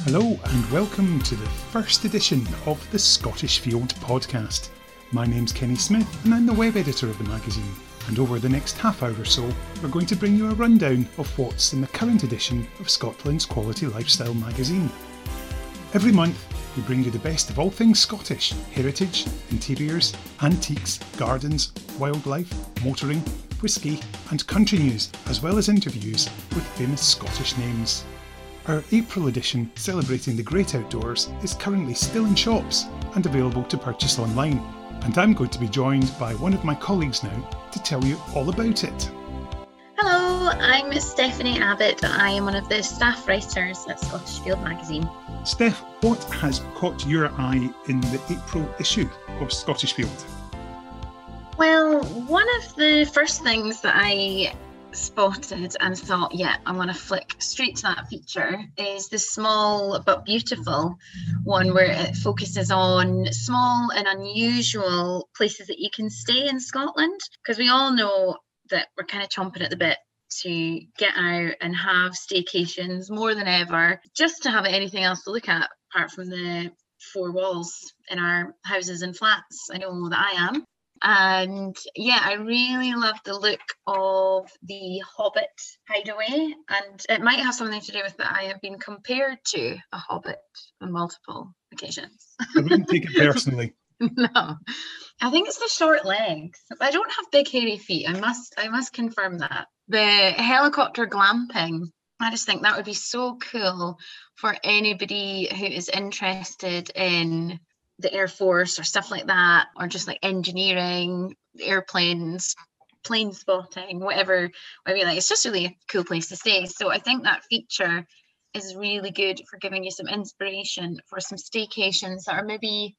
Hello and welcome to the first edition of the Scottish Field podcast. My name's Kenny Smith and I'm the web editor of the magazine. And over the next half hour or so, we're going to bring you a rundown of what's in the current edition of Scotland's Quality Lifestyle magazine. Every month, we bring you the best of all things Scottish: heritage, interiors, antiques, gardens, wildlife, motoring, whisky and country news, as well as interviews with famous Scottish names. Our April edition, celebrating the great outdoors, is currently still in shops and available to purchase online. And I'm going to be joined by one of my colleagues now to tell you all about it. Hello, I'm Stephanie Abbott. I am one of the staff writers at Scottish Field magazine. Steph, what has caught your eye in the April issue of Scottish Field? Well, one of the first things that I spotted and thought, yeah, I'm going to flick straight to that feature is the small but beautiful one where it focuses on small and unusual places that you can stay in Scotland, because we all know that we're kind of chomping at the bit to get out and have staycations more than ever, just to have anything else to look at apart from the four walls in our houses and flats. I know that I am. And yeah, I really love the look of the Hobbit hideaway, and it might have something to do with that I have been compared to a hobbit on multiple occasions. I wouldn't take it personally. No, I think it's the short legs. I don't have big hairy feet. I must confirm that. The helicopter glamping, I just think that would be so cool for anybody who is interested in the Air Force or stuff like that, or just like engineering, airplanes, plane spotting, whatever. I mean, like, it's just really a cool place to stay. So I think that feature is really good for giving you some inspiration for some staycations that are maybe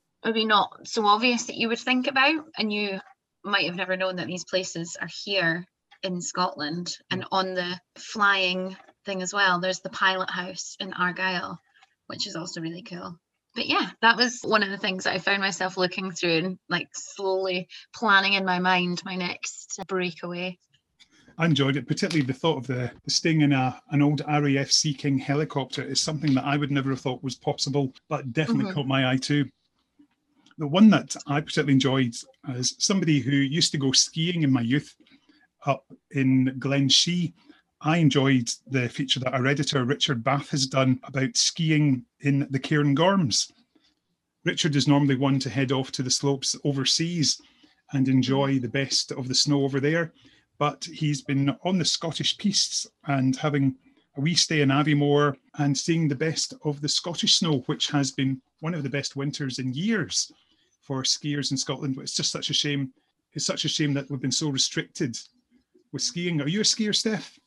not so obvious that you would think about, and you might have never known that these places are here in Scotland. And on the flying thing as well, there's the Pilot House in Argyll, which is also really cool. But yeah, that was one of the things that I found myself looking through and like slowly planning in my mind my next breakaway. I enjoyed it, particularly the thought of the staying in an old RAF Sea King helicopter is something that I would never have thought was possible, but definitely caught my eye too. The one that I particularly enjoyed as somebody who used to go skiing in my youth up in Glen Shee, I enjoyed the feature that our editor Richard Bath has done about skiing in the Cairngorms. Richard is normally one to head off to the slopes overseas and enjoy the best of the snow over there, but he's been on the Scottish pistes and having a wee stay in Aviemore and seeing the best of the Scottish snow, which has been one of the best winters in years for skiers in Scotland. But it's just such a shame. It's such a shame that we've been so restricted with skiing. Are you a skier, Steph?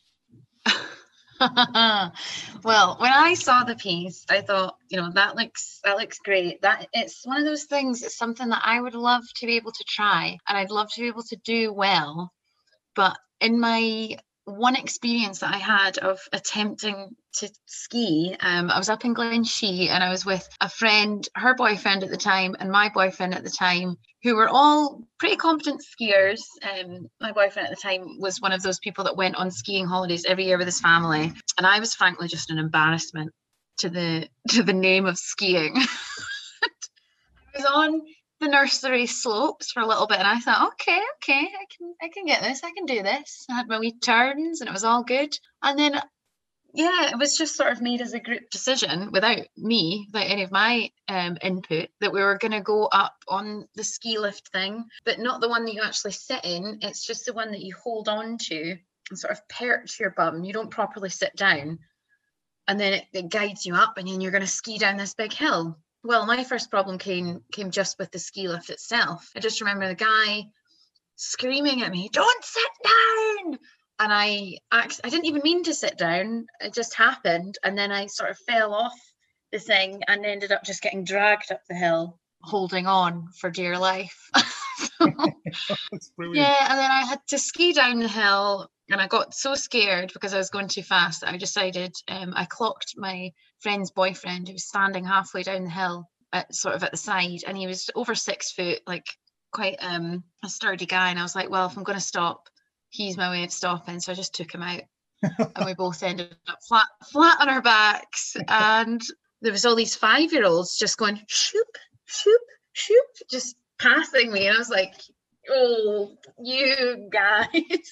Well, when I saw the piece, I thought, that looks great. That it's one of those things, it's something that I would love to be able to try, and I'd love to be able to do well. But in my one experience that I had of attempting to ski, I was up in Glen Shee and I was with a friend, her boyfriend at the time, and my boyfriend at the time, who were all pretty competent skiers. My boyfriend at the time was one of those people that went on skiing holidays every year with his family, and I was frankly just an embarrassment to the name of skiing. I was on the nursery slopes for a little bit and I thought, okay, I can get this, I can do this. I had my wee turns and it was all good. And then it was just sort of made as a group decision without any of my input, that we were going to go up on the ski lift thing, but not the one that you actually sit in. It's just the one that you hold on to and sort of perch your bum. You don't properly sit down, and then it guides you up, and then you're going to ski down this big hill. Well, my first problem came just with the ski lift itself. I just remember the guy screaming at me, "Don't sit down!" And I didn't even mean to sit down. It just happened. And then I sort of fell off the thing and ended up just getting dragged up the hill, holding on for dear life. That's brilliant. Yeah, and then I had to ski down the hill, and I got so scared because I was going too fast that I decided I clocked my friend's boyfriend, who was standing halfway down the hill at the side, and he was over 6 foot, like quite a sturdy guy. And I was like, well, if I'm going to stop, he's my way of stopping. So I just took him out. and we both ended up flat on our backs. And there was all these 5-year-olds just going shoop, shoop, shoop, just passing me. And I was like, oh, you guys.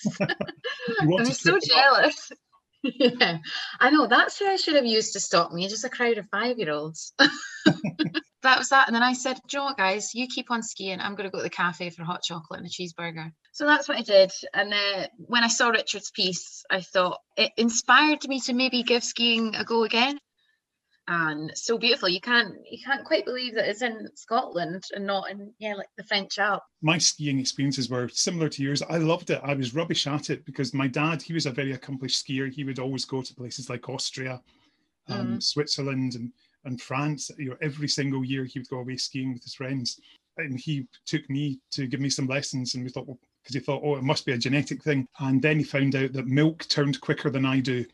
I was so jealous. Yeah, I know, that's who I should have used to stop me, just a crowd of 5-year-olds. That was that. And then I said, "Do you know what, guys, you keep on skiing. I'm going to go to the cafe for hot chocolate and a cheeseburger." So that's what I did. And when I saw Richard's piece, I thought it inspired me to maybe give skiing a go again. And so beautiful. You can't quite believe that it's in Scotland and not in, like the French Alps. My skiing experiences were similar to yours. I loved it. I was rubbish at it because my dad, he was a very accomplished skier. He would always go to places like Austria, Switzerland and France. Every single year he would go away skiing with his friends. And he took me to give me some lessons, and we thought, because he thought, it must be a genetic thing. And then he found out that milk turned quicker than I do.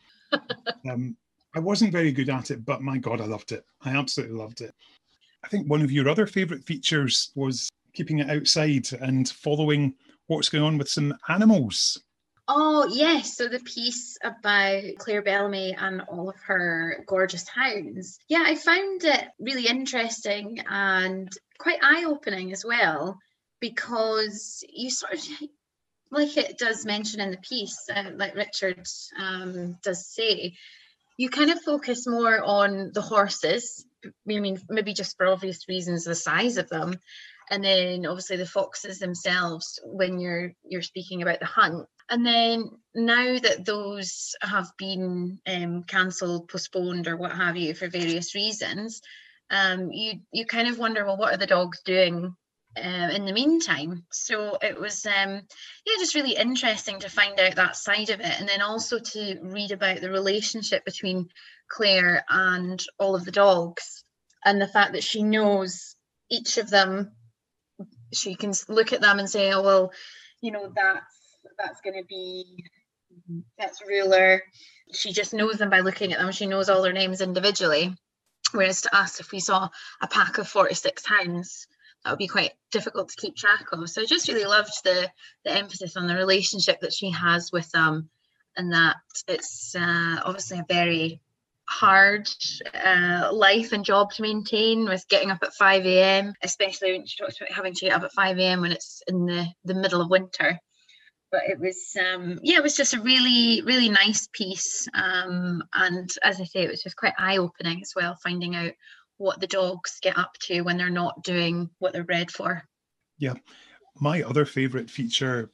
I wasn't very good at it, but my God, I loved it. I absolutely loved it. I think one of your other favourite features was keeping it outside and following what's going on with some animals. Oh, yes. So the piece about Claire Bellamy and all of her gorgeous hounds. Yeah, I found it really interesting and quite eye-opening as well, because you sort of, like it does mention in the piece, like Richard does say, you kind of focus more on the horses. I mean, maybe just for obvious reasons, the size of them. And then obviously the foxes themselves when you're speaking about the hunt. And then now that those have been cancelled, postponed, or what have you for various reasons, you kind of wonder, well, what are the dogs doing in the meantime? So it was just really interesting to find out that side of it, and then also to read about the relationship between Claire and all of the dogs, and the fact that she knows each of them. She can look at them and say, oh, well, that's going to be, that's Ruler. She just knows them by looking at them. She knows all their names individually. Whereas to us, if we saw a pack of 46 hounds, that would be quite difficult to keep track of. So I just really loved the emphasis on the relationship that she has with them, and that it's obviously a very hard life and job to maintain, with getting up at 5 a.m, especially when she talks about having to get up at 5 a.m. when it's in the middle of winter. But it was it was just a really, really nice piece, and as I say, it was just quite eye-opening as well, finding out what the dogs get up to when they're not doing what they're bred for. Yeah, my other favourite feature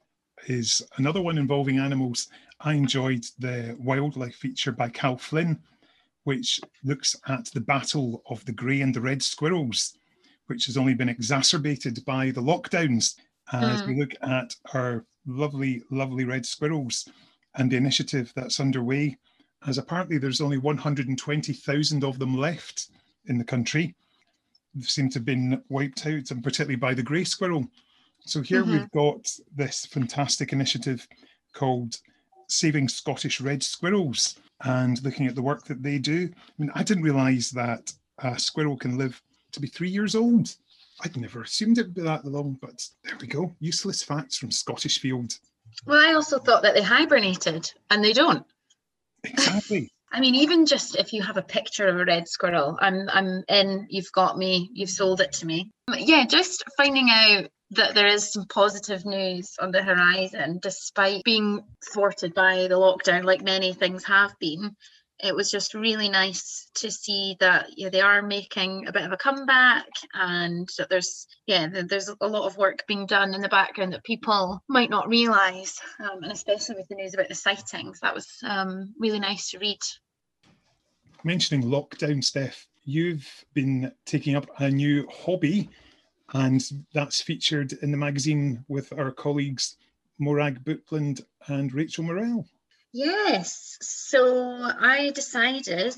is another one involving animals. I enjoyed the wildlife feature by Cal Flynn, which looks at the battle of the grey and the red squirrels, which has only been exacerbated by the lockdowns. As we look at our lovely, lovely red squirrels and the initiative that's underway, as apparently there's only 120,000 of them left in the country. They seem to have been wiped out, and particularly by the grey squirrel. So here we've got this fantastic initiative called Saving Scottish Red Squirrels, and looking at the work that they do. I mean, I didn't realise that a squirrel can live to be 3 years old. I'd never assumed it would be that long, but there we go. Useless facts from Scottish Field. Well, I also thought that they hibernated, and they don't. Exactly. I mean, even just if you have a picture of a red squirrel, I'm in, you've got me, you've sold it to me. Yeah, just finding out that there is some positive news on the horizon, despite being thwarted by the lockdown, like many things have been. It was just really nice to see that they are making a bit of a comeback, and that there's a lot of work being done in the background that people might not realise, and especially with the news about the sightings, that was really nice to read. Mentioning lockdown, Steph, you've been taking up a new hobby, and that's featured in the magazine with our colleagues Morag Bookland and Rachel Morrell. Yes, so I decided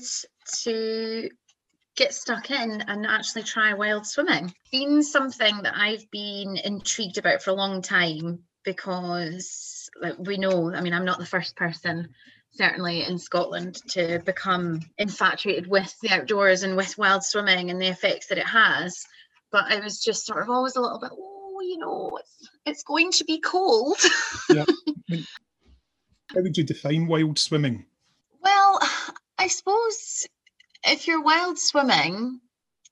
to get stuck in and actually try wild swimming. Been something that I've been intrigued about for a long time, because we know, I mean, I'm not the first person, certainly in Scotland, to become infatuated with the outdoors and with wild swimming and the effects that it has. But I was just sort of always a little bit, it's going to be cold. Yeah. How would you define wild swimming? Well, I suppose if you're wild swimming,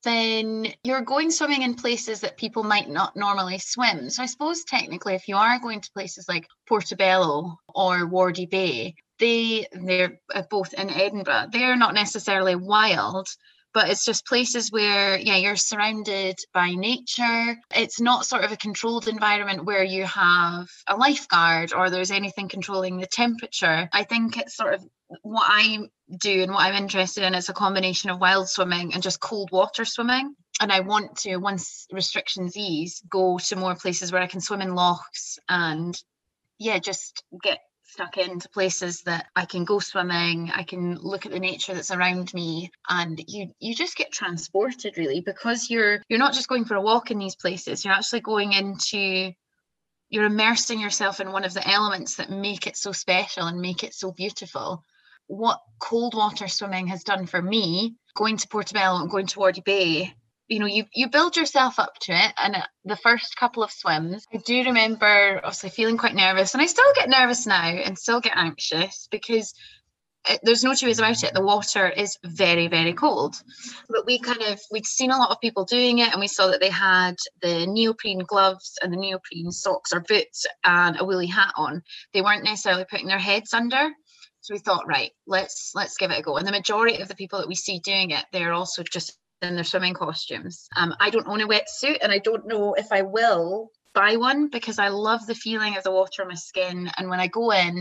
then you're going swimming in places that people might not normally swim. So I suppose technically if you are going to places like Portobello or Wardie Bay, they're both in Edinburgh. They're not necessarily wild, but it's just places where, yeah, you're surrounded by nature. It's not sort of a controlled environment where you have a lifeguard or there's anything controlling the temperature. I think it's sort of what I do and what I'm interested in is a combination of wild swimming and just cold water swimming. And I want to, once restrictions ease, go to more places where I can swim in lochs and, yeah, just get stuck into places that I can go swimming, I can look at the nature that's around me, and you just get transported really, because you're not just going for a walk in these places, you're actually going into, you're immersing yourself in one of the elements that make it so special and make it so beautiful. What cold water swimming has done for me, going to Portobello and going to Wardie Bay, you know, you build yourself up to it. And the first couple of swims, I do remember obviously feeling quite nervous, and I still get nervous now and still get anxious because there's no two ways about it. The water is very, very cold. But we'd seen a lot of people doing it, and we saw that they had the neoprene gloves and the neoprene socks or boots and a woolly hat on. They weren't necessarily putting their heads under. So we thought, right, let's give it a go. And the majority of the people that we see doing it, they're also just in their swimming costumes. I don't own a wetsuit, and I don't know if I will buy one because I love the feeling of the water on my skin. And when I go in,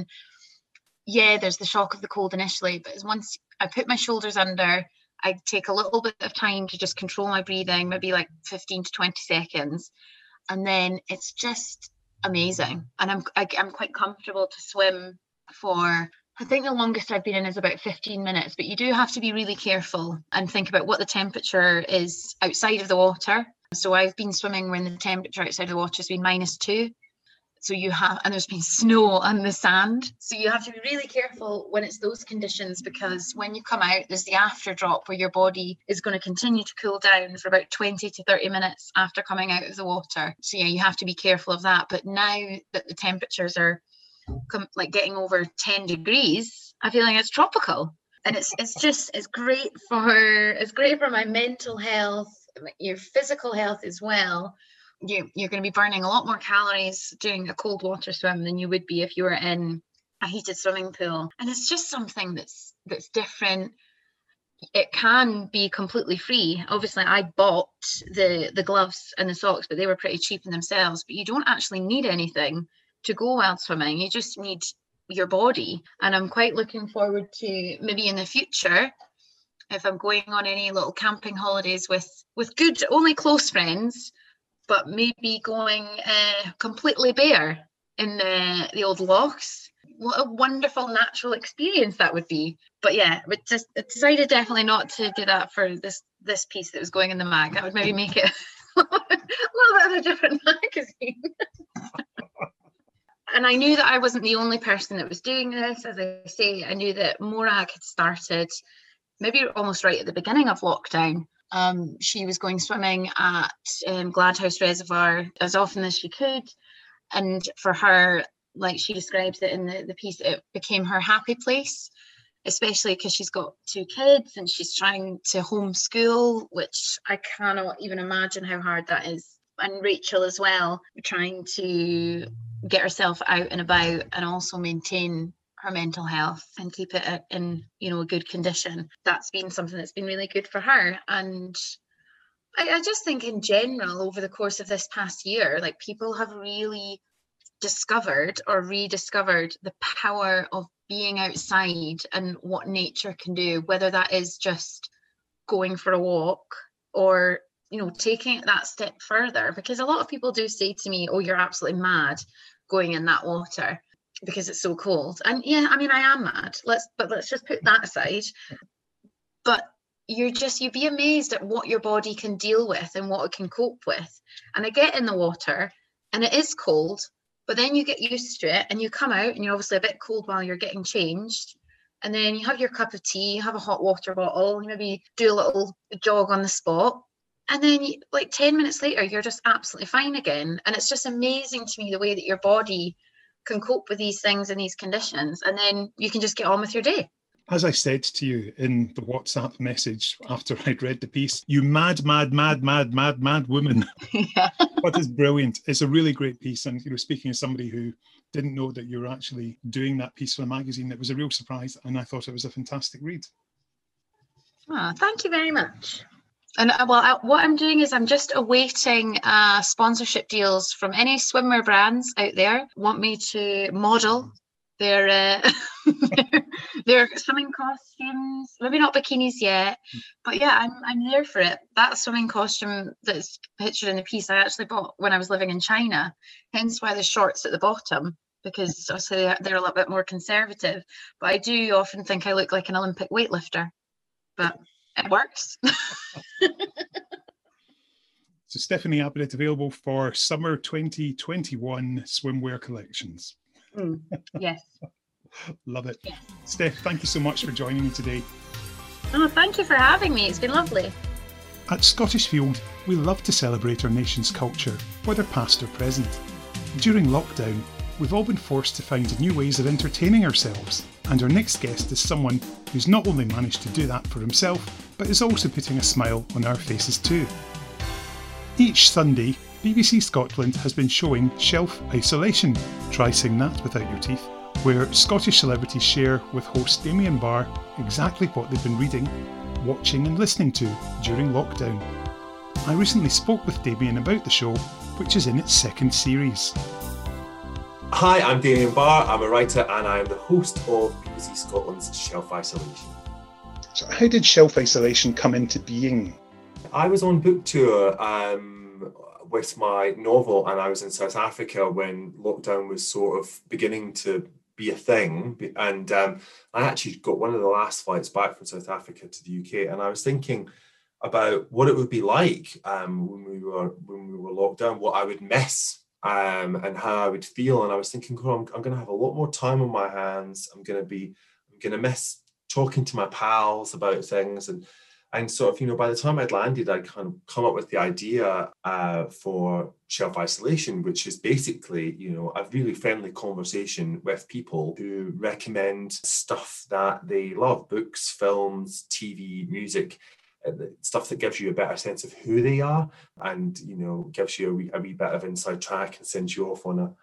yeah, there's the shock of the cold initially, but once I put my shoulders under, I take a little bit of time to just control my breathing, maybe like 15 to 20 seconds. And then it's just amazing. And I'm quite comfortable to swim for, I think the longest I've been in is about 15 minutes, but you do have to be really careful and think about what the temperature is outside of the water. So I've been swimming when the temperature outside the water has been -2. So and there's been snow on the sand. So you have to be really careful when it's those conditions, because when you come out, there's the after drop where your body is going to continue to cool down for about 20 to 30 minutes after coming out of the water. So yeah, you have to be careful of that. But now that the temperatures are like getting over 10 degrees, I feel like it's tropical. And it's great for my mental health, your physical health as well. You're going to be burning a lot more calories doing a cold water swim than you would be if you were in a heated swimming pool. And it's just something that's different. It can be completely free. Obviously, I bought the gloves and the socks, but they were pretty cheap in themselves. But you don't actually need anything to go wild swimming. You just need your body. And I'm quite looking forward to maybe in the future, if I'm going on any little camping holidays with good, only close friends, but maybe going completely bare in the old lochs. What a wonderful natural experience that would be. But yeah, we just decided definitely not to do that for this piece that was going in the mag. That would maybe make it a little bit of a different magazine. And I knew that I wasn't the only person that was doing this. As I say, I knew that Morag had started maybe almost right at the beginning of lockdown. She was going swimming at Gladhouse Reservoir as often as she could. And for her, like she describes it in the piece, it became her happy place, especially because she's got 2 kids and she's trying to homeschool, which I cannot even imagine how hard that is. And Rachel as well, trying to get herself out and about and also maintain her mental health and keep it in, a good condition. That's been something that's been really good for her. And I just think in general, over the course of this past year, like people have really discovered or rediscovered the power of being outside and what nature can do, whether that is just going for a walk or, taking it that step further. Because a lot of people do say to me, oh, you're absolutely mad going in that water because it's so cold. And yeah, I mean, I am mad. Let's just put that aside. But you'd be amazed at what your body can deal with and what it can cope with. And I get in the water and it is cold, but then you get used to it and you come out and you're obviously a bit cold while you're getting changed. And then you have your cup of tea, you have a hot water bottle, you maybe do a little jog on the spot. And then like 10 minutes later, you're just absolutely fine again. And it's just amazing to me the way that your body can cope with these things and these conditions, and then you can just get on with your day. As I said to you in the WhatsApp message after I'd read the piece, you mad woman. Yeah. But it's brilliant. It's a really great piece. And, speaking as somebody who didn't know that you were actually doing that piece for a magazine, it was a real surprise. And I thought it was a fantastic read. Oh, thank you very much. And what I'm doing is I'm just awaiting sponsorship deals from any swimwear brands out there want me to model their their swimming costumes. Maybe not bikinis yet, but yeah, I'm there for it. That swimming costume that's pictured in the piece I actually bought when I was living in China. Hence why the shorts at the bottom, because obviously they're a little bit more conservative. But I do often think I look like an Olympic weightlifter. But it works. So Stephanie Abbott, available for summer 2021 swimwear collections. Yes. Love it. Yes. Steph, thank you so much for joining me today. Oh, thank you for having me. It's been lovely. At Scottish Field, we love to celebrate our nation's culture, whether past or present. During lockdown, we've all been forced to find new ways of entertaining ourselves, and our next guest is someone who's not only managed to do that for himself, but is also putting a smile on our faces too. Each Sunday, BBC Scotland has been showing Shelf Isolation, try saying that without your teeth, where Scottish celebrities share with host Damien Barr exactly what they've been reading, watching and listening to during lockdown. I recently spoke with Damien about the show, which is in its second series. Hi, I'm Damien Barr. I'm a writer and I am the host of BBC Scotland's Shelf Isolation. So how did Shelf Isolation come into being? I was on book tour with my novel, and I was in South Africa when lockdown was sort of beginning to be a thing. And I actually got one of the last flights back from South Africa to the UK, and I was thinking about what it would be like when we were locked down, what I would miss and how I would feel. And I was thinking, I'm going to have a lot more time on my hands. I'm going to miss talking to my pals about things. And sort of, by the time I'd landed, I'd kind of come up with the idea for Shelf Isolation, which is basically, a really friendly conversation with people who recommend stuff that they love, books, films, TV, music, stuff that gives you a better sense of who they are, and gives you a wee bit of inside track and sends you off on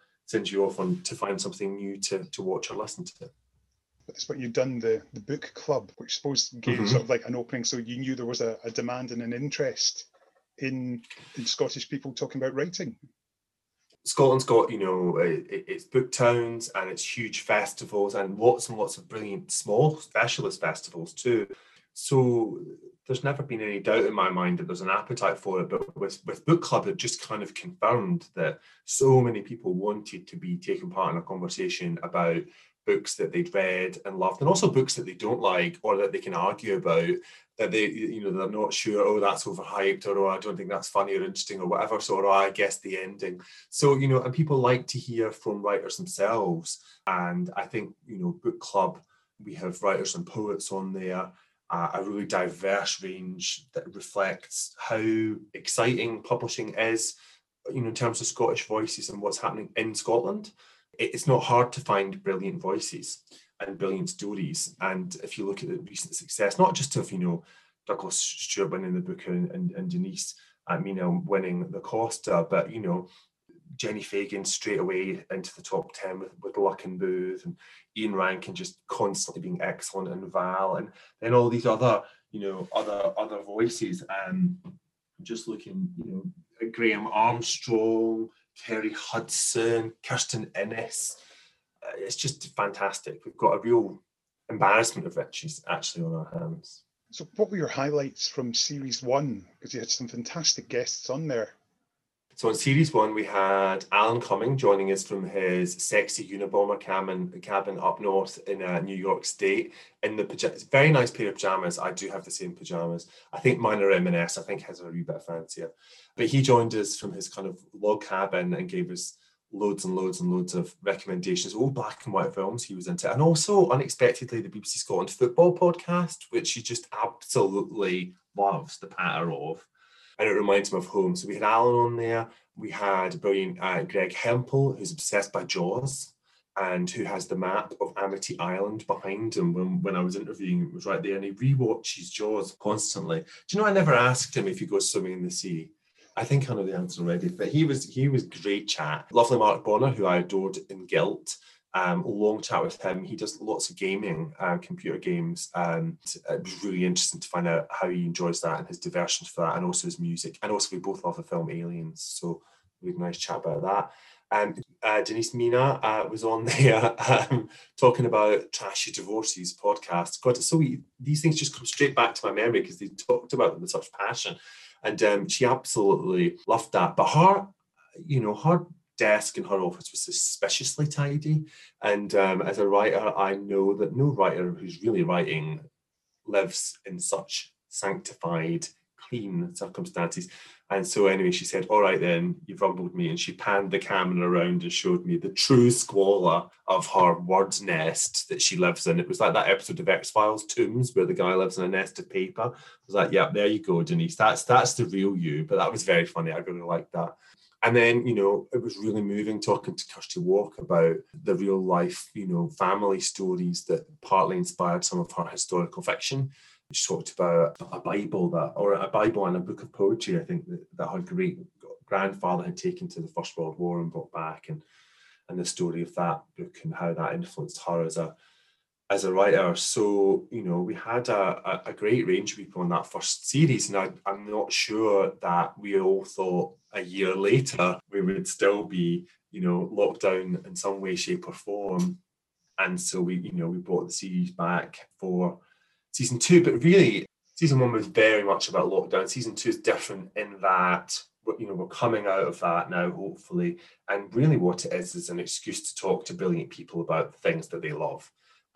to find something new to watch or listen to. That's what you've done, the book club, which I suppose gave sort of like an opening, so you knew there was a demand and an interest in Scottish people talking about writing. Scotland's got, it's book towns and it's huge festivals and lots of brilliant small specialist festivals too. So there's never been any doubt in my mind that there's an appetite for it. But with book club, it just kind of confirmed that so many people wanted to be taking part in a conversation about books that they'd read and loved, and also books that they don't like or that they can argue about, that they're not sure, that's overhyped, or I don't think that's funny or interesting or whatever, so I guess the ending. So, and people like to hear from writers themselves. And I think, book club, we have writers and poets on there, a really diverse range that reflects how exciting publishing is, in terms of Scottish voices and what's happening in Scotland. It's not hard to find brilliant voices and brilliant stories. And if you look at the recent success, not just of, Douglas Stewart winning the Booker and Denise Mina winning the Costa, but, Jenny Fagan straight away into the top 10 with Luck and Booth, and Ian Rankin just constantly being excellent, and Val, and then all these other, other voices. Just looking, at Graham Armstrong, Kerry Hudson, Kirsten Innes. It's just fantastic. We've got a real embarrassment of riches actually on our hands. So what were your highlights from Series 1? Because you had some fantastic guests on there. So in Series 1, we had Alan Cumming joining us from his sexy Unabomber cabin up north in New York State, in the very nice pair of pajamas. I do have the same pajamas. I think mine are M&S. I think his are a wee bit fancier. But he joined us from his kind of log cabin and gave us loads and loads and loads of recommendations, all black and white films he was into. And also, unexpectedly, the BBC Scotland football podcast, which he just absolutely loves the patter of. And it reminds him of home. So we had Alan on there. We had brilliant Greg Hempel, who's obsessed by Jaws. and who has the map of Amity Island behind him. When I was interviewing him, it was right there, and he rewatches Jaws constantly. Do you know, I never asked him if he goes swimming in the sea. I think I know the answer already, but he was great chat. Lovely Mark Bonner, who I adored in Guilt. Long chat with him. He does lots of gaming, computer games, and it was really interesting to find out how he enjoys that and his diversions for that, and also his music. And also, we both love the film Aliens, so we had a nice chat about that. Denise Mina was on there talking about Trashy Divorces podcast. God, it's so these things just come straight back to my memory because they talked about them with such passion, and she absolutely loved that. But her desk in her office was suspiciously tidy, and as a writer, I know that no writer who's really writing lives in such sanctified, clean circumstances. And so anyway, she said, all right then, you've rumbled me. And she panned the camera around and showed me the true squalor of her word nest that she lives in. It was like that episode of X-Files, Tombs, where the guy lives in a nest of paper. I was like, yeah, there you go, Denise. That's the real you. But that was very funny. I really liked that. And then, it was really moving talking to Kirsty Walk about the real life, family stories that partly inspired some of her historical fiction. She talked about a Bible and a book of poetry, I think, that her great grandfather had taken to the First World War and brought back, and the story of that book and how that influenced her as a writer. So, we had a great range of people in that first series, and I'm not sure that we all thought a year later we would still be, locked down in some way, shape or form. And so we brought the series back for season 2, but really season 1 was very much about lockdown. Season 2 is different in that we're coming out of that now, hopefully, and really what it is an excuse to talk to brilliant people about the things that they love,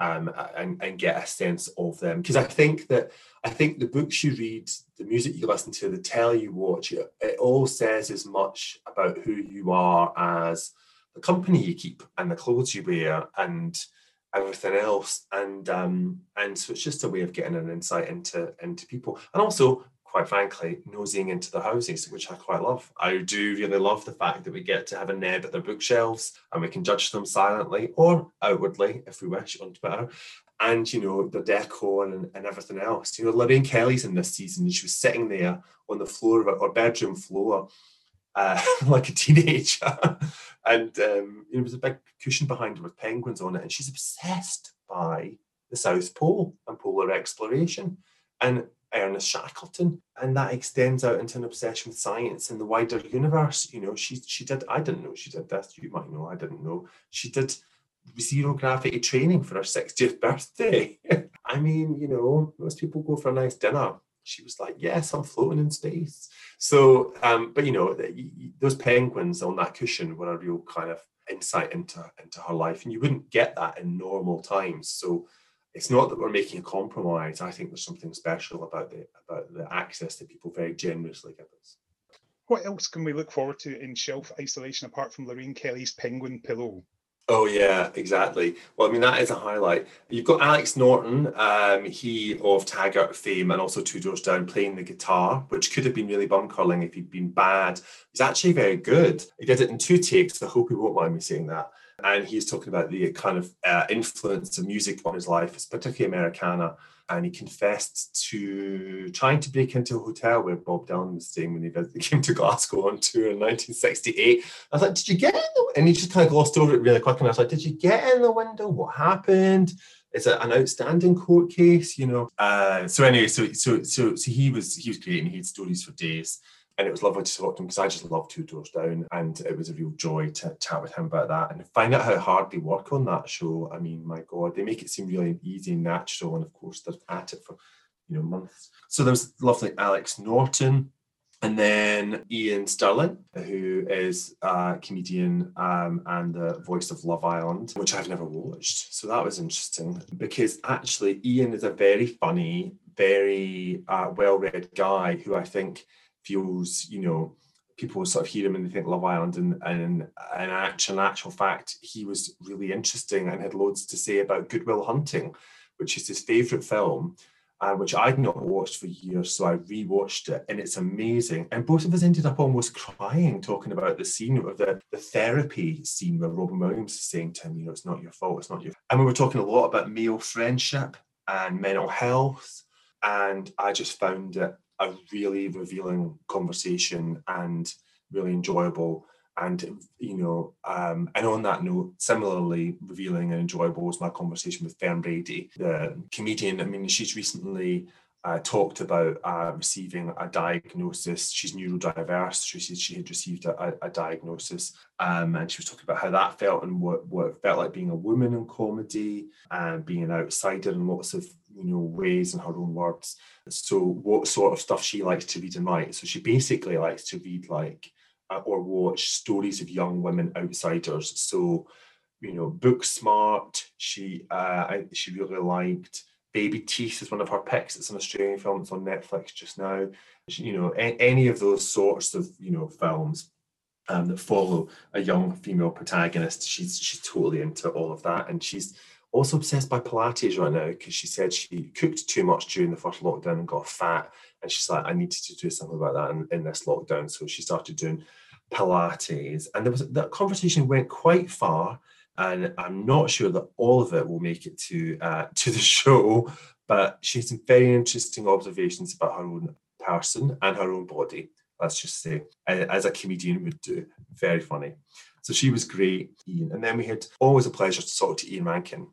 and get a sense of them. Because I think the books you read, the music you listen to, the telly you watch, it all says as much about who you are as the company you keep and the clothes you wear and everything else, and so it's just a way of getting an insight into people, and also, quite frankly, nosing into their houses, which I quite love. I do really love the fact that we get to have a neb at their bookshelves and we can judge them silently or outwardly, if we wish, on Twitter, and the decor and everything else. Lorraine Kelly's in this season, and she was sitting there on the floor of our bedroom floor, like a teenager, and there was a big cushion behind her with penguins on it, and she's obsessed by the South Pole and polar exploration and Ernest Shackleton, and that extends out into an obsession with science and the wider universe. She did, I didn't know she did this, you might know, I didn't know, she did zero gravity training for her 60th birthday. I mean, most people go for a nice dinner. She was like, yes, I'm floating in space. So, but those penguins on that cushion were a real kind of insight into her life, and you wouldn't get that in normal times. So it's not that we're making a compromise. I think there's something special about the access that people very generously give us. What else can we look forward to in shelf isolation apart from Lorraine Kelly's penguin pillow? Oh yeah, exactly. Well, I mean, that is a highlight. You've got Alex Norton, he of Taggart fame and also Two Doors Down, playing the guitar, which could have been really bum curling if he'd been bad. He's actually very good. He did it in 2 takes. I hope he won't mind me saying that. And he's talking about the kind of influence of music on his life, particularly Americana. And he confessed to trying to break into a hotel where Bob Dylan was staying when he came to Glasgow on tour in 1968. I was like, did you get in the... And he just kind of glossed over it really quick. And I was like, did you get in the window? What happened? Is it an outstanding court case? So anyway, so he was great, and he had stories for days. And it was lovely to talk to him because I just love Two Doors Down, and it was a real joy to chat with him about that and find out how hard they work on that show. I mean, my God, they make it seem really easy and natural, and of course they're at it for months. So there was lovely Alex Norton, and then Ian Stirling, who is a comedian and the voice of Love Island, which I've never watched. So that was interesting because actually Ian is a very funny, very well-read guy who I think feels, people sort of hear him and they think Love Island, and in actual fact, he was really interesting and had loads to say about Good Will Hunting, which is his favourite film. which I'd not watched for years. So I rewatched it, and it's amazing. And both of us ended up almost crying talking about the scene of the therapy scene where Robin Williams is saying to him, it's not your fault, it's not your fault. And we were talking a lot about male friendship and mental health. And I just found it a really revealing conversation and really enjoyable. And, and on that note, similarly revealing and enjoyable was my conversation with Fern Brady, the comedian. I mean, she's recently talked about receiving a diagnosis. She's neurodiverse. She said she had received a diagnosis, and she was talking about how that felt and what it felt like being a woman in comedy and being an outsider in lots of ways, in her own words. So what sort of stuff she likes to read and write. So she basically likes to read or watch stories of young women outsiders. So, Booksmart, she really liked. Baby Teeth is one of her picks. It's an Australian film. It's on Netflix just now. Any of those sorts of, films that follow a young female protagonist, she's totally into all of that. And she's also obsessed by Pilates right now, because she said she cooked too much during the first lockdown and got fat. And she's like, I needed to do something about that in this lockdown. So she started doing Pilates. And that conversation went quite far. And I'm not sure that all of it will make it to the show, but she had some very interesting observations about her own person and her own body, let's just say, as a comedian would do. Very funny. So she was great, Ian. And then we had always a pleasure to talk to Ian Rankin,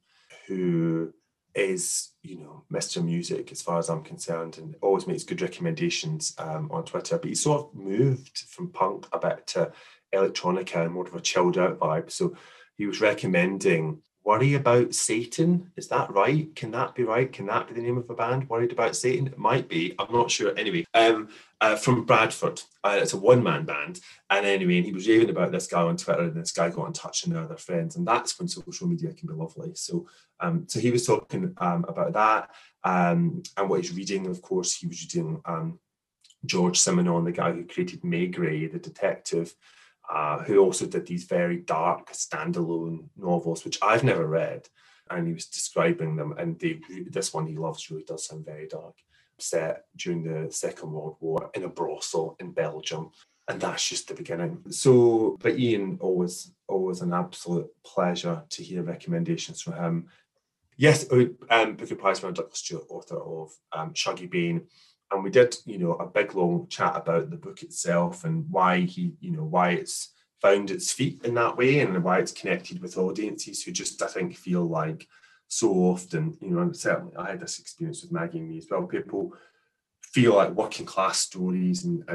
who is, Mr. Music as far as I'm concerned, and always makes good recommendations on Twitter. But he sort of moved from punk a bit to electronica and more of a chilled out vibe. So he was recommending Worry About Satan. Is that right? Can that be right? Can that be the name of a band? Worried About Satan? It might be. I'm not sure. Anyway, from Bradford. It's a one-man band. And anyway, and he was raving about this guy on Twitter, and this guy got in touch and they're their friends. And that's when social media can be lovely. So he was talking about that and what he's reading. Of course, he was reading George Simenon, the guy who created Maigret, the detective, who also did these very dark standalone novels, which I've never read. And he was describing them, and this one he loves really does sound very dark, set during the Second World War in a brothel in Belgium. And that's just the beginning. So, but Ian, always an absolute pleasure to hear recommendations from him. Yes, Booker Prize winner Douglas Stewart, author of Shuggie Bain. And we did, a big long chat about the book itself and why why it's found its feet in that way, and why it's connected with audiences who just, I think, feel like so often, and certainly I had this experience with Maggie and me as well. People feel like working class stories and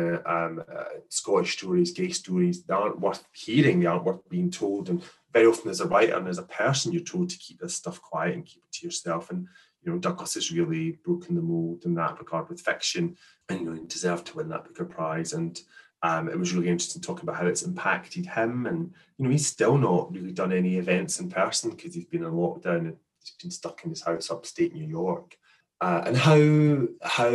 Scottish stories, gay stories, they aren't worth hearing, they aren't worth being told. And very often as a writer and as a person, you're told to keep this stuff quiet and keep it to yourself. And Douglas has really broken the mold in that regard with fiction, and he deserved to win that Booker Prize. And it was really interesting talking about how it's impacted him. And he's still not really done any events in person because he's been in lockdown and he's been stuck in his house upstate New York. And how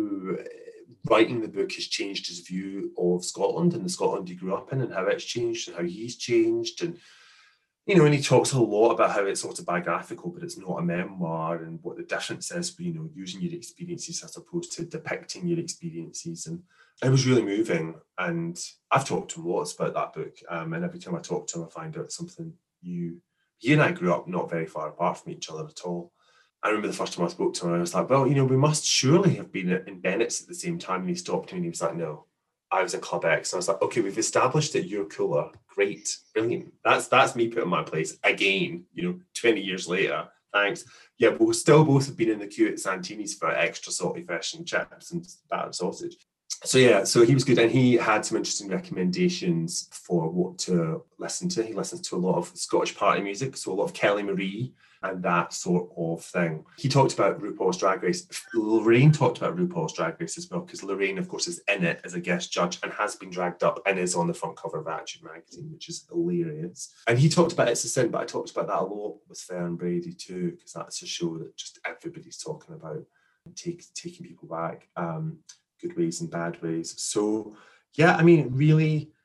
writing the book has changed his view of Scotland and the Scotland he grew up in, and how it's changed and how he's changed. And and he talks a lot about how it's autobiographical, but it's not a memoir, and what the difference is for, using your experiences as opposed to depicting your experiences. And it was really moving. And I've talked to him lots about that book. And every time I talk to him, I find out something new. He and I grew up not very far apart from each other at all. I remember the first time I spoke to him, I was like, well, we must surely have been in Bennett's at the same time. And he stopped me and he was like, no, I was in Club X. And I was like, okay, we've established that you're cooler. Great, brilliant. That's me put in my place again, 20 years later. Thanks. Yeah, we'll still both have been in the queue at Santini's for extra salty fish and chips and battered sausage. So he was good, and he had some interesting recommendations for what to listen to. He listens to a lot of Scottish party music, so a lot of Kelly Marie and that sort of thing. He talked about RuPaul's Drag Race. Lorraine talked about RuPaul's Drag Race as well, because Lorraine, of course, is in it as a guest judge and has been dragged up and is on the front cover of Attitude magazine, which is hilarious. And he talked about It's a Sin, but I talked about that a lot with Fern Brady too, because that's a show that just everybody's talking about, taking people back, good ways and bad ways. So, yeah, I mean, really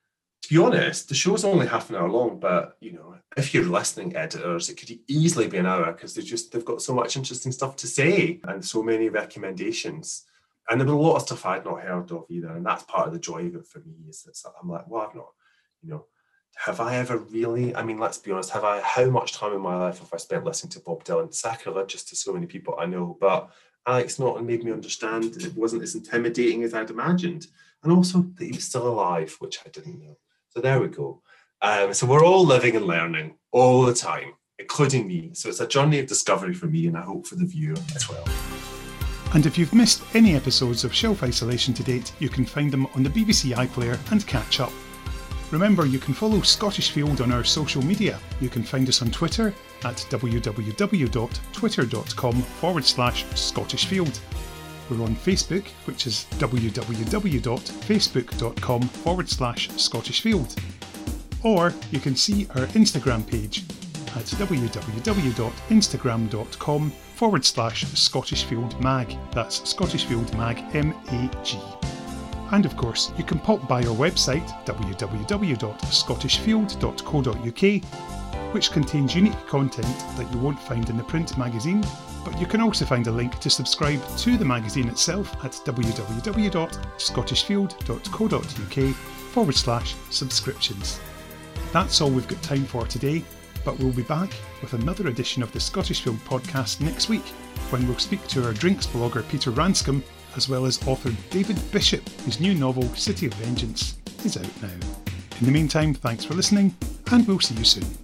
To be honest, the show's only half an hour long, but if you're listening, editors, it could easily be an hour because they've got so much interesting stuff to say and so many recommendations. And there was a lot of stuff I'd not heard of either, and that's part of the joy of it for me. Is that I'm like, well, I've not, have I ever really? I mean, let's be honest. How much time in my life have I spent listening to Bob Dylan? Sacrilegious to so many people I know, but Alex Norton made me understand it wasn't as intimidating as I'd imagined, and also that he was still alive, which I didn't know. So there we go. So we're all living and learning all the time, including me. So it's a journey of discovery for me, and I hope for the viewer as well. And if you've missed any episodes of Shelf Isolation to date, you can find them on the BBC iPlayer and catch up. Remember, you can follow Scottish Field on our social media. You can find us on Twitter at www.twitter.com/Scottish Field. We're on Facebook, which is www.facebook.com/Scottish Field. Or you can see our Instagram page at www.instagram.com/Scottish Field Mag. That's Scottish Field Mag, MAG. And of course, you can pop by our website, www.scottishfield.co.uk, which contains unique content that you won't find in the print magazine, but you can also find a link to subscribe to the magazine itself at www.scottishfield.co.uk/subscriptions. That's all we've got time for today, but we'll be back with another edition of the Scottish Field podcast next week, when we'll speak to our drinks blogger Peter Ranscombe, as well as author David Bishop, whose new novel City of Vengeance is out now. In the meantime, thanks for listening, and we'll see you soon.